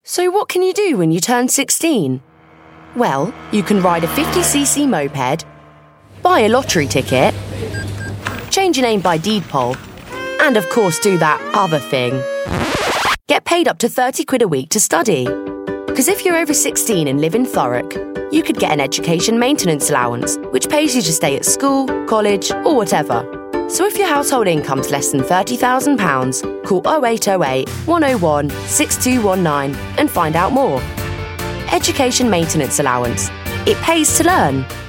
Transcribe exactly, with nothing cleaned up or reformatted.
So what can you do when you turn sixteen? Well, you can ride a fifty c c moped, buy a lottery ticket, change your name by deed poll, and of course do that other thing. Get paid up to thirty quid a week to study. Because if you're over sixteen and live in Thurrock, you could get an education maintenance allowance, which pays you to stay at school, college, or whatever. So if your household income's less than thirty thousand pounds, call oh eight oh eight, one oh one, six two one nine and find out more. Education maintenance allowance. It pays to learn.